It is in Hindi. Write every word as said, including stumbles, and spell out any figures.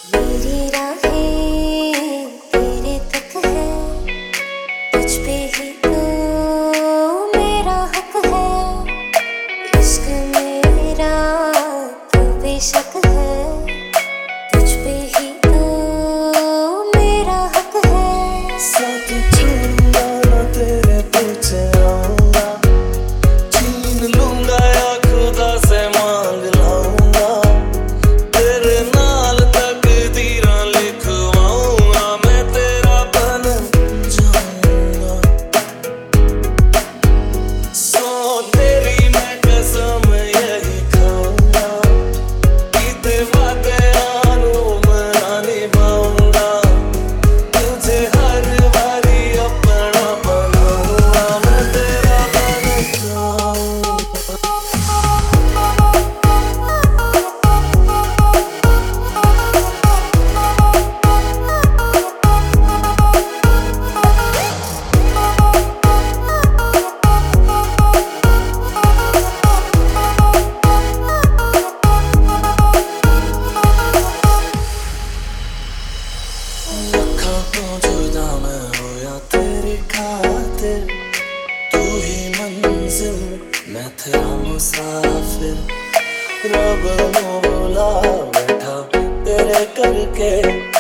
मेरी राहें तेरे तक है, तुझ पे ही तो मेरा हक है। इश्क मेरा तो बेशक है, तुझ पे ही तो मेरा हक है। साथ छोड़ूंगा ना तेरे पीछे आऊंगा, छीन लूंगा या खुदा से मांग लाऊंगा, तेरे नाल तकदीरां लिखवाऊंगा, मैं तेरा बन जाऊंगा। सो तेरी मैं कसम यही खाऊंगा, कीते वादे आनू मैं निभाऊंगा, तुझे हर बारी अपना बनाऊंगा, मैं तेरा बन जाऊंगा। लखों को जुदा मैं होया तेरी खातिर, तू ही मंजिल मैं तेरा मुसाफिर, रब नू बुला बैठा तेरे करके।